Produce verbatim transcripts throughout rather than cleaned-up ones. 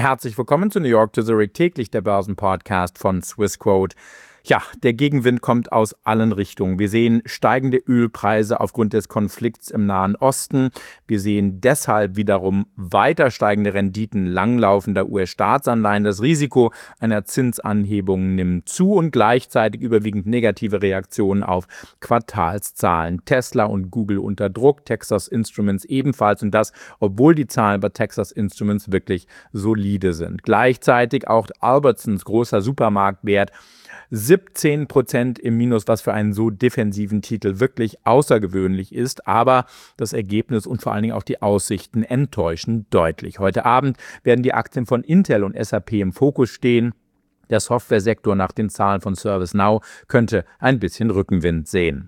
Herzlich willkommen zu New York to Zurich, täglich der Börsenpodcast von Swissquote. Ja, der Gegenwind kommt aus allen Richtungen. Wir sehen steigende Ölpreise aufgrund des Konflikts im Nahen Osten. Wir sehen deshalb wiederum weiter steigende Renditen langlaufender U S-Staatsanleihen. Das Risiko einer Zinsanhebung nimmt zu und gleichzeitig überwiegend negative Reaktionen auf Quartalszahlen. Tesla und Google unter Druck, Texas Instruments ebenfalls, und das, obwohl die Zahlen bei Texas Instruments wirklich solide sind. Gleichzeitig auch Albertsons großer Supermarktwert siebzehn Prozent im Minus, was für einen so defensiven Titel wirklich außergewöhnlich ist. Aber das Ergebnis und vor allen Dingen auch die Aussichten enttäuschen deutlich. Heute Abend werden die Aktien von Intel und S A P im Fokus stehen. Der Softwaresektor nach den Zahlen von ServiceNow könnte ein bisschen Rückenwind sehen.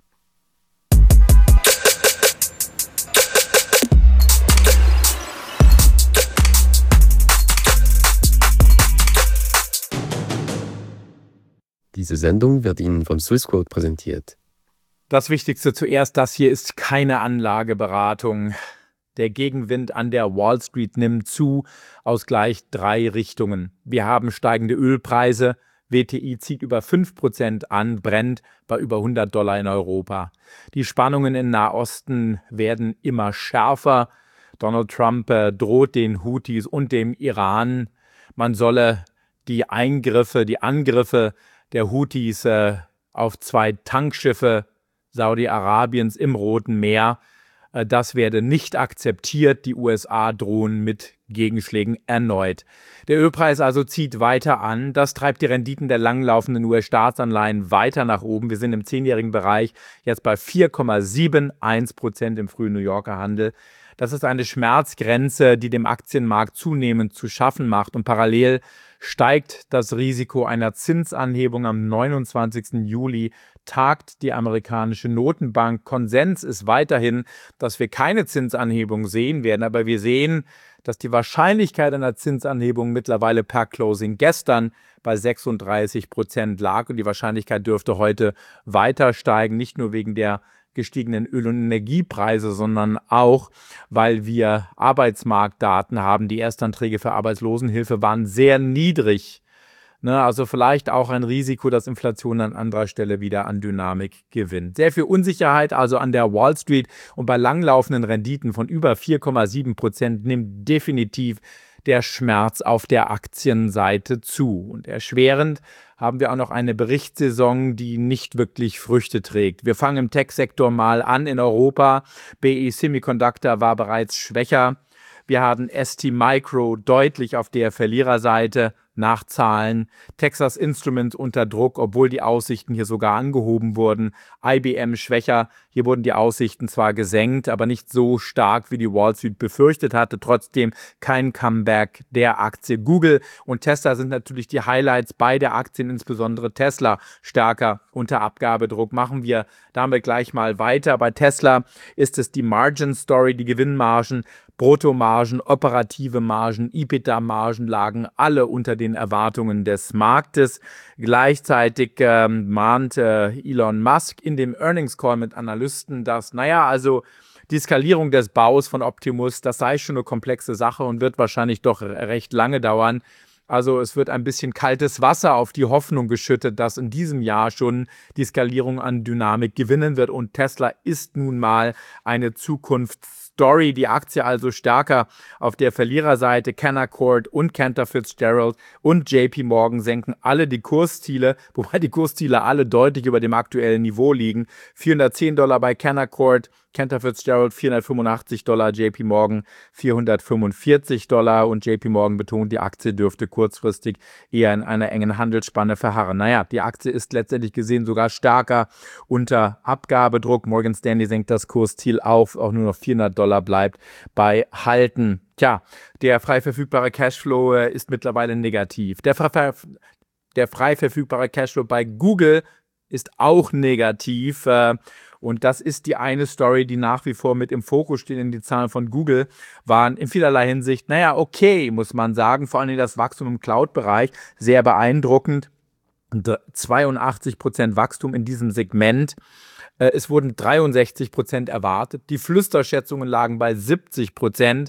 Diese Sendung wird Ihnen von Swissquote präsentiert. Das Wichtigste zuerst, das hier ist keine Anlageberatung. Der Gegenwind an der Wall Street nimmt zu aus gleich drei Richtungen. Wir haben steigende Ölpreise, W T I zieht über fünf Prozent an, brennt bei über hundert Dollar in Europa. Die Spannungen im Nahosten werden immer schärfer. Donald Trump äh, droht den Houthis und dem Iran, man solle die Eingriffe, die Angriffe der Houthis äh, auf zwei Tankschiffe Saudi-Arabiens im Roten Meer, äh, das werde nicht akzeptiert. Die U S A drohen mit Gegenschlägen erneut. Der Ölpreis also zieht weiter an. Das treibt die Renditen der langlaufenden U S-Staatsanleihen weiter nach oben. Wir sind im zehnjährigen Bereich jetzt bei vier Komma einundsiebzig Prozent im frühen New Yorker Handel. Das ist eine Schmerzgrenze, die dem Aktienmarkt zunehmend zu schaffen macht. Und parallel steigt das Risiko einer Zinsanhebung. Am neunundzwanzigsten Juli tagt die amerikanische Notenbank. Konsens ist weiterhin, dass wir keine Zinsanhebung sehen werden. Aber wir sehen, dass die Wahrscheinlichkeit einer Zinsanhebung mittlerweile per Closing gestern bei sechsunddreißig Prozent lag. Und die Wahrscheinlichkeit dürfte heute weiter steigen, nicht nur wegen der gestiegenen Öl- und Energiepreise, sondern auch, weil wir Arbeitsmarktdaten haben. Die Erstanträge für Arbeitslosenhilfe waren sehr niedrig. Ne, also vielleicht auch ein Risiko, dass Inflation an anderer Stelle wieder an Dynamik gewinnt. Sehr viel Unsicherheit also an der Wall Street, und bei langlaufenden Renditen von über vier Komma sieben Prozent nimmt definitiv der Schmerz auf der Aktienseite zu. Und erschwerend haben wir auch noch eine Berichtssaison, die nicht wirklich Früchte trägt. Wir fangen im Tech-Sektor mal an in Europa. B E Semiconductor war bereits schwächer. Wir haben S T Micro deutlich auf der Verliererseite nach Zahlen. Texas Instruments unter Druck, obwohl die Aussichten hier sogar angehoben wurden. I B M schwächer. Hier wurden die Aussichten zwar gesenkt, aber nicht so stark, wie die Wall Street befürchtet hatte. Trotzdem kein Comeback der Aktie. Google und Tesla sind natürlich die Highlights. Beide Aktien, insbesondere Tesla, stärker unter Abgabedruck. Machen wir damit gleich mal weiter. Bei Tesla ist es die Margin Story, die Gewinnmargen, Bruttomargen, operative Margen, EBITDA-Margen lagen alle unter den Erwartungen des Marktes. Gleichzeitig ähm, mahnt äh, Elon Musk in dem Earnings Call mit Analysten, dass, naja, also die Skalierung des Baus von Optimus, das sei schon eine komplexe Sache und wird wahrscheinlich doch recht lange dauern. Also es wird ein bisschen kaltes Wasser auf die Hoffnung geschüttet, dass in diesem Jahr schon die Skalierung an Dynamik gewinnen wird. Und Tesla ist nun mal eine Zukunftsstory. Die Aktie also stärker auf der Verliererseite. Canaccord und Cantor Fitzgerald und J P Morgan senken alle die Kursziele, wobei die Kursziele alle deutlich über dem aktuellen Niveau liegen. vierhundertzehn Dollar bei Canaccord, Cantor Fitzgerald vierhundertfünfundachtzig Dollar, J P Morgan vierhundertfünfundvierzig Dollar, und J P Morgan betont, die Aktie dürfte kurzfristig eher in einer engen Handelsspanne verharren. Naja, die Aktie ist letztendlich gesehen sogar stärker unter Abgabedruck. Morgan Stanley senkt das Kursziel auf, auch nur noch vierhundert Dollar bleibt bei Halten. Tja, der frei verfügbare Cashflow äh, ist mittlerweile negativ. Der, frei, der frei verfügbare Cashflow bei Google ist auch negativ. Äh, Und das ist die eine Story, die nach wie vor mit im Fokus steht. In die Zahlen von Google waren in vielerlei Hinsicht, naja, okay, muss man sagen. Vor allem das Wachstum im Cloud-Bereich sehr beeindruckend. zweiundachtzig Prozent Wachstum in diesem Segment. Es wurden dreiundsechzig Prozent erwartet. Die Flüsterschätzungen lagen bei siebzig Prozent.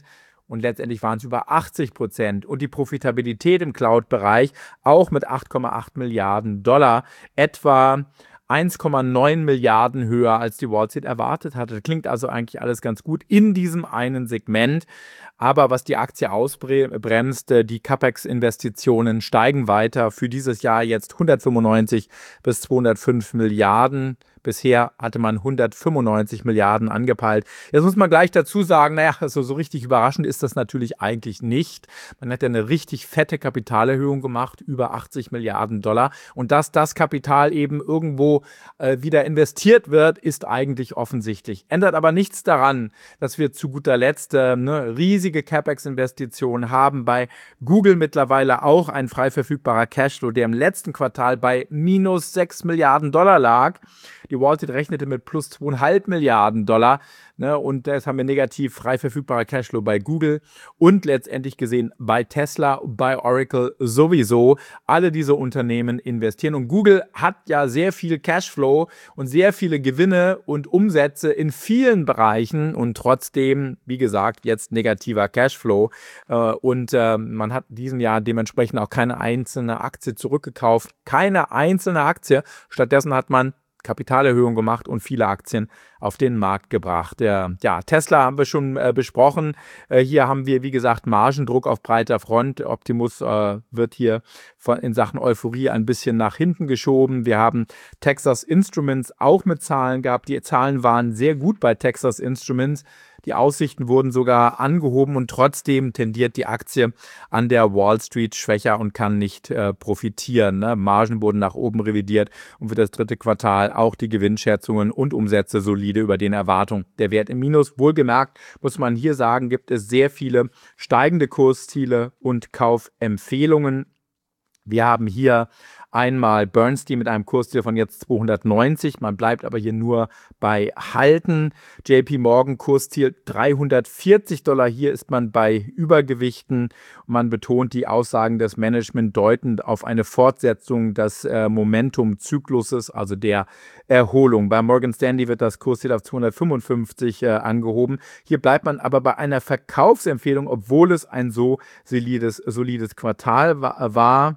und letztendlich waren es über achtzig Prozent. Und die Profitabilität im Cloud-Bereich auch mit acht Komma acht Milliarden Dollar, etwa eins Komma neun Milliarden höher, als die Wall Street erwartet hatte. Klingt also eigentlich alles ganz gut in diesem einen Segment. Aber was die Aktie ausbremst, die CapEx-Investitionen steigen weiter. Für dieses Jahr jetzt hundertfünfundneunzig bis zweihundertfünf Milliarden. Bisher hatte man hundertfünfundneunzig Milliarden angepeilt. Jetzt muss man gleich dazu sagen, naja, also so richtig überraschend ist das natürlich eigentlich nicht. Man hat ja eine richtig fette Kapitalerhöhung gemacht, über achtzig Milliarden Dollar. Und dass das Kapital eben irgendwo äh, wieder investiert wird, ist eigentlich offensichtlich. Ändert aber nichts daran, dass wir zu guter Letzt äh, eine riesige CapEx-Investitionen haben. Bei Google mittlerweile auch ein frei verfügbarer Cashflow, der im letzten Quartal bei minus sechs Milliarden Dollar lag. Die Wall Street rechnete mit plus zwei Komma fünf Milliarden Dollar, ne, und jetzt haben wir negativ frei verfügbarer Cashflow bei Google und letztendlich gesehen bei Tesla, bei Oracle sowieso. Alle diese Unternehmen investieren und Google hat ja sehr viel Cashflow und sehr viele Gewinne und Umsätze in vielen Bereichen und trotzdem, wie gesagt, jetzt negativer Cashflow äh, und äh, man hat in diesem Jahr dementsprechend auch keine einzelne Aktie zurückgekauft, keine einzelne Aktie. Stattdessen hat man Kapitalerhöhung gemacht und viele Aktien auf den Markt gebracht. Ja, ja Tesla haben wir schon äh, besprochen. Äh, hier haben wir, wie gesagt, Margendruck auf breiter Front. Optimus äh, wird hier von, in Sachen Euphorie ein bisschen nach hinten geschoben. Wir haben Texas Instruments auch mit Zahlen gehabt. Die Zahlen waren sehr gut bei Texas Instruments. Die Aussichten wurden sogar angehoben und trotzdem tendiert die Aktie an der Wall Street schwächer und kann nicht äh, profitieren. Ne? Margen wurden nach oben revidiert und für das dritte Quartal auch die Gewinnschätzungen und Umsätze solide über den Erwartungen. Der Wert im Minus, wohlgemerkt, muss man hier sagen, gibt es sehr viele steigende Kursziele und Kaufempfehlungen. Wir haben hier einmal Bernstein mit einem Kursziel von jetzt zweihundertneunzig. Man bleibt aber hier nur bei Halten. J P Morgan Kursziel dreihundertvierzig Dollar. Hier ist man bei Übergewichten. Man betont, die Aussagen des Management deuten auf eine Fortsetzung des äh, Momentum-Zykluses, also der Erholung. Bei Morgan Stanley wird das Kursziel auf zweihundertfünfundfünfzig äh, angehoben. Hier bleibt man aber bei einer Verkaufsempfehlung, obwohl es ein so solides, solides Quartal wa- war.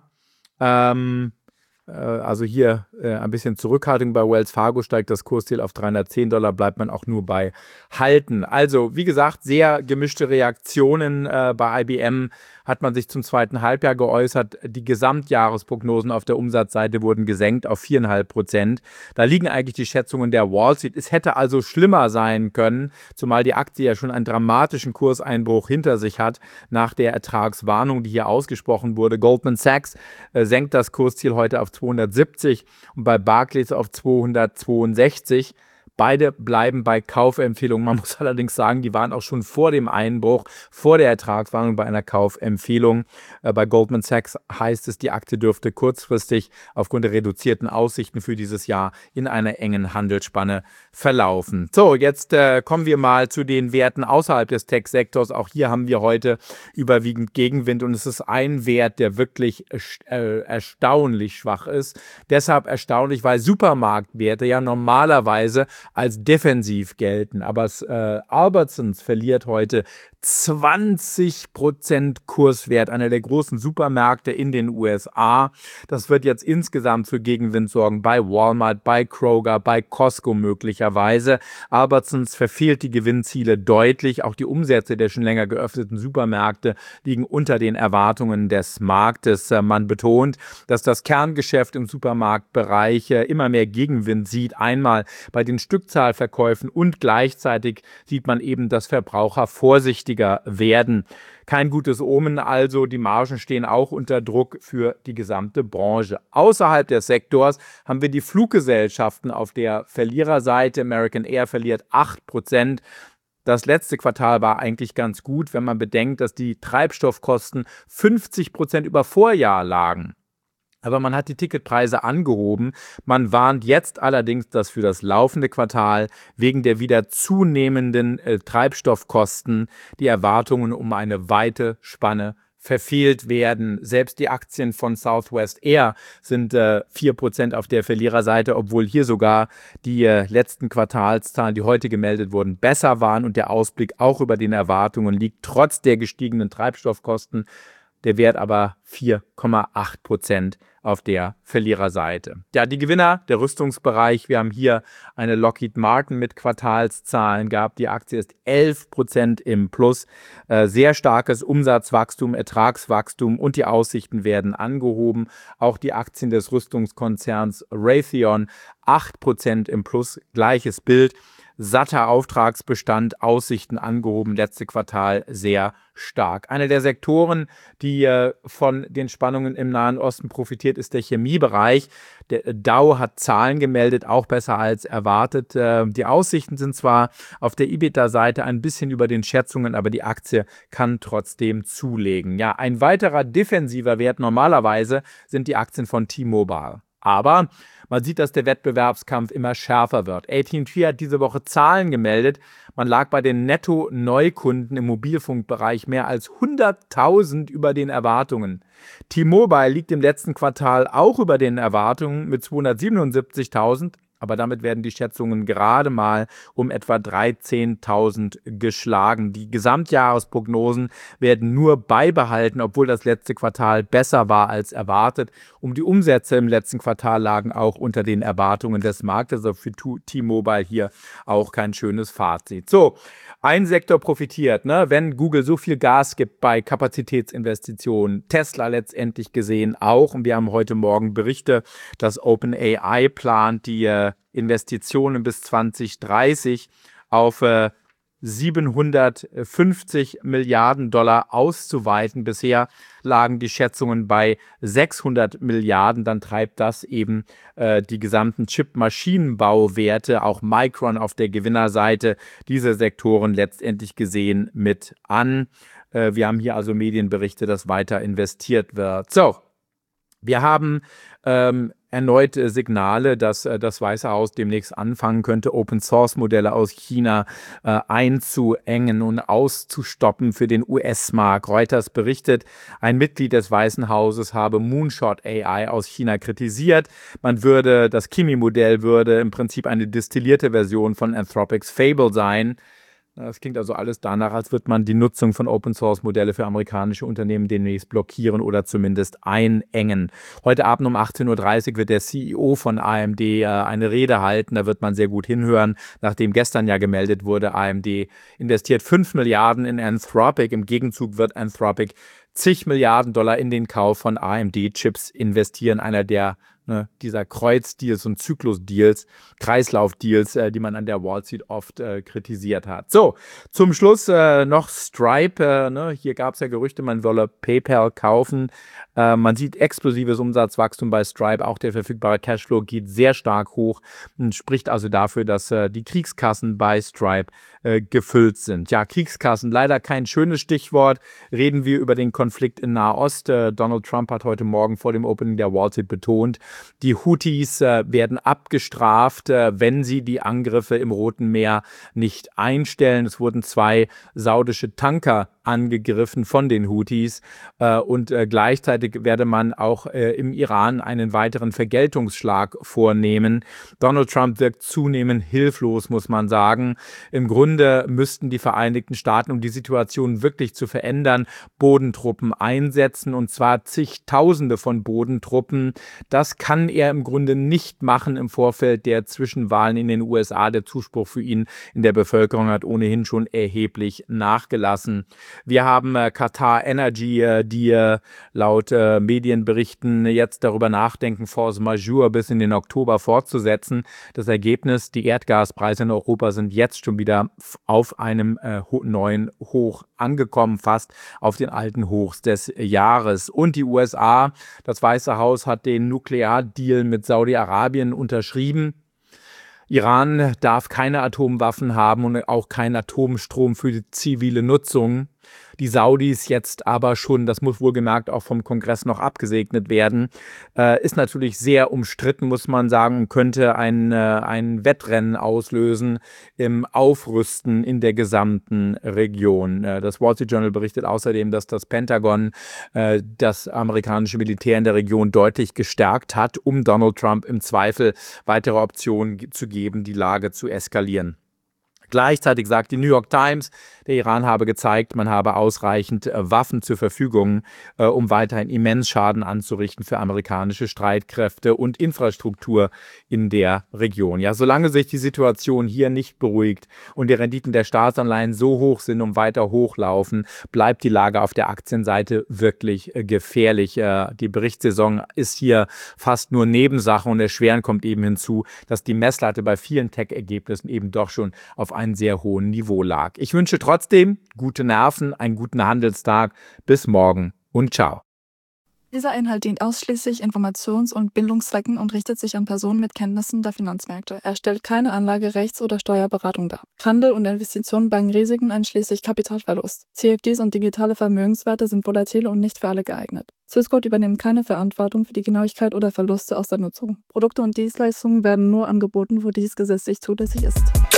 Ähm, Also hier äh, ein bisschen Zurückhaltung bei Wells Fargo, steigt das Kursziel auf dreihundertzehn Dollar, bleibt man auch nur bei Halten. Also wie gesagt, sehr gemischte Reaktionen. Äh, bei I B M hat man sich zum zweiten Halbjahr geäußert. Die Gesamtjahresprognosen auf der Umsatzseite wurden gesenkt auf vier Komma fünf Prozent. Da liegen eigentlich die Schätzungen der Wall Street. Es hätte also schlimmer sein können, zumal die Aktie ja schon einen dramatischen Kurseinbruch hinter sich hat nach der Ertragswarnung, die hier ausgesprochen wurde. Goldman Sachs äh, senkt das Kursziel heute auf zweihundertsiebzig und bei Barclays auf zweihundertzweiundsechzig. Beide bleiben bei Kaufempfehlungen. Man muss allerdings sagen, die waren auch schon vor dem Einbruch, vor der Ertragswarnung bei einer Kaufempfehlung. Äh, bei Goldman Sachs heißt es, die Aktie dürfte kurzfristig aufgrund der reduzierten Aussichten für dieses Jahr in einer engen Handelsspanne verlaufen. So, jetzt äh, kommen wir mal zu den Werten außerhalb des Tech-Sektors. Auch hier haben wir heute überwiegend Gegenwind und es ist ein Wert, der wirklich äh, erstaunlich schwach ist. Deshalb erstaunlich, weil Supermarktwerte ja normalerweise als defensiv gelten. Aber äh, Albertsons verliert heute zwanzig Prozent Kurswert, einer der großen Supermärkte in den U S A. Das wird jetzt insgesamt für Gegenwind sorgen bei Walmart, bei Kroger, bei Costco möglicherweise. Albertsons verfehlt die Gewinnziele deutlich. Auch die Umsätze der schon länger geöffneten Supermärkte liegen unter den Erwartungen des Marktes. Man betont, dass das Kerngeschäft im Supermarktbereich immer mehr Gegenwind sieht. Einmal bei den Stückzahlverkäufen und gleichzeitig sieht man eben, dass Verbraucher vorsichtiger werden. Kein gutes Omen also, die Margen stehen auch unter Druck für die gesamte Branche. Außerhalb des Sektors haben wir die Fluggesellschaften auf der Verliererseite. American Air verliert acht Prozent. Das letzte Quartal war eigentlich ganz gut, wenn man bedenkt, dass die Treibstoffkosten fünfzig Prozent über Vorjahr lagen. Aber man hat die Ticketpreise angehoben. Man warnt jetzt allerdings, dass für das laufende Quartal wegen der wieder zunehmenden äh, Treibstoffkosten die Erwartungen um eine weite Spanne verfehlt werden. Selbst die Aktien von Southwest Air sind äh, vier Prozent auf der Verliererseite, obwohl hier sogar die äh, letzten Quartalszahlen, die heute gemeldet wurden, besser waren und der Ausblick auch über den Erwartungen liegt, trotz der gestiegenen Treibstoffkosten. Der Wert aber vier Komma acht Prozent auf der Verliererseite. Ja, die Gewinner, der Rüstungsbereich. Wir haben hier eine Lockheed Martin mit Quartalszahlen gehabt. Die Aktie ist elf Prozent im Plus. Äh, sehr starkes Umsatzwachstum, Ertragswachstum und die Aussichten werden angehoben. Auch die Aktien des Rüstungskonzerns Raytheon acht Prozent im Plus. Gleiches Bild. Satter Auftragsbestand, Aussichten angehoben, letzte Quartal sehr stark. Einer der Sektoren, die äh, von den Spannungen im Nahen Osten profitiert, ist der Chemiebereich. Der Dow hat Zahlen gemeldet, auch besser als erwartet. Äh, die Aussichten sind zwar auf der EBITDA-Seite ein bisschen über den Schätzungen, aber die Aktie kann trotzdem zulegen. Ja, ein weiterer defensiver Wert normalerweise sind die Aktien von T-Mobile. Aber man sieht, dass der Wettbewerbskampf immer schärfer wird. A T and T hat diese Woche Zahlen gemeldet. Man lag bei den Netto-Neukunden im Mobilfunkbereich mehr als hunderttausend über den Erwartungen. T-Mobile liegt im letzten Quartal auch über den Erwartungen mit zweihundertsiebenundsiebzigtausend. Aber damit werden die Schätzungen gerade mal um etwa dreizehntausend geschlagen. Die Gesamtjahresprognosen werden nur beibehalten, obwohl das letzte Quartal besser war als erwartet. Um die Umsätze im letzten Quartal lagen auch unter den Erwartungen des Marktes. Also für T-Mobile hier auch kein schönes Fazit. So, ein Sektor profitiert, ne? Wenn Google so viel Gas gibt bei Kapazitätsinvestitionen. Tesla letztendlich gesehen auch. Und wir haben heute Morgen Berichte, dass OpenAI plant, die äh, Investitionen bis zwanzig dreißig auf äh, siebenhundertfünfzig Milliarden Dollar auszuweiten. Bisher lagen die Schätzungen bei sechshundert Milliarden. Dann treibt das eben äh, die gesamten Chip-Maschinenbauwerte, auch Micron auf der Gewinnerseite, diese Sektoren letztendlich gesehen mit an. Äh, wir haben hier also Medienberichte, dass weiter investiert wird. So, wir haben ähm, erneut äh, Signale, dass äh, das Weiße Haus demnächst anfangen könnte, Open-Source-Modelle aus China äh, einzuengen und auszustoppen für den U S-Markt. Reuters berichtet, ein Mitglied des Weißen Hauses habe Moonshot A I aus China kritisiert. Man würde, das Kimi-Modell würde im Prinzip eine destillierte Version von Anthropics Fable sein. Das klingt also alles danach, als würde man die Nutzung von Open-Source-Modelle für amerikanische Unternehmen demnächst blockieren oder zumindest einengen. Heute Abend um achtzehn Uhr dreißig wird der C E O von A M D äh, eine Rede halten. Da wird man sehr gut hinhören, nachdem gestern ja gemeldet wurde, A M D investiert fünf Milliarden in Anthropic. Im Gegenzug wird Anthropic zig Milliarden Dollar in den Kauf von A M D-Chips investieren, einer der Ne, dieser Kreuzdeals und Zyklusdeals, Kreislaufdeals, äh, die man an der Wall Street oft äh, kritisiert hat. So, zum Schluss äh, noch Stripe. Äh, ne, hier gab es ja Gerüchte, man wolle PayPal kaufen. Äh, man sieht explosives Umsatzwachstum bei Stripe. Auch der verfügbare Cashflow geht sehr stark hoch und spricht also dafür, dass äh, die Kriegskassen bei Stripe äh, gefüllt sind. Ja, Kriegskassen, leider kein schönes Stichwort. Reden wir über den Konflikt in Nahost. Äh, Donald Trump hat heute Morgen vor dem Opening der Wall Street betont, die Houthis äh, werden abgestraft, äh, wenn sie die Angriffe im Roten Meer nicht einstellen. Es wurden zwei saudische Tanker angegriffen von den Houthis äh, und äh, gleichzeitig werde man auch äh, im Iran einen weiteren Vergeltungsschlag vornehmen. Donald Trump wirkt zunehmend hilflos, muss man sagen. Im Grunde müssten die Vereinigten Staaten, um die Situation wirklich zu verändern, Bodentruppen einsetzen, und zwar zigtausende von Bodentruppen. Das kann er im Grunde nicht machen im Vorfeld der Zwischenwahlen in den U S A. Der Zuspruch für ihn in der Bevölkerung hat ohnehin schon erheblich nachgelassen. Wir haben äh, Qatar Energy, äh, die äh, laut äh, Medienberichten jetzt darüber nachdenken, Force Majeure bis in den Oktober fortzusetzen. Das Ergebnis, die Erdgaspreise in Europa sind jetzt schon wieder auf einem äh, ho- neuen Hoch angekommen, fast auf den alten Hochs des Jahres. Und die U S A, das Weiße Haus, hat den Nukleardeal mit Saudi-Arabien unterschrieben. Iran darf keine Atomwaffen haben und auch keinen Atomstrom für die zivile Nutzung. Die Saudis jetzt aber schon, das muss wohlgemerkt auch vom Kongress noch abgesegnet werden, äh, ist natürlich sehr umstritten, muss man sagen, und könnte ein, äh, ein Wettrennen auslösen im Aufrüsten in der gesamten Region. Äh, das Wall Street Journal berichtet außerdem, dass das Pentagon äh, das amerikanische Militär in der Region deutlich gestärkt hat, um Donald Trump im Zweifel weitere Optionen zu geben, die Lage zu eskalieren. Gleichzeitig sagt die New York Times, der Iran habe gezeigt, man habe ausreichend äh, Waffen zur Verfügung, äh, um weiterhin immens Schaden anzurichten für amerikanische Streitkräfte und Infrastruktur in der Region. Ja, solange sich die Situation hier nicht beruhigt und die Renditen der Staatsanleihen so hoch sind und weiter hochlaufen, bleibt die Lage auf der Aktienseite wirklich äh, gefährlich. Äh, die Berichtssaison ist hier fast nur Nebensache und erschwerend kommt eben hinzu, dass die Messlatte bei vielen Tech-Ergebnissen eben doch schon auf einem sehr hohen Niveau lag. Ich wünsche trotzdem gute Nerven, einen guten Handelstag. Bis morgen und ciao. Dieser Inhalt dient ausschließlich Informations- und Bildungszwecken und richtet sich an Personen mit Kenntnissen der Finanzmärkte. Er stellt keine Anlage-, Rechts- oder Steuerberatung dar. Handel und Investitionen bergen Risiken einschließlich Kapitalverlust. C F Ds und digitale Vermögenswerte sind volatil und nicht für alle geeignet. Swissquote übernimmt keine Verantwortung für die Genauigkeit oder Verluste aus der Nutzung. Produkte und Dienstleistungen werden nur angeboten, wo dies gesetzlich zulässig ist.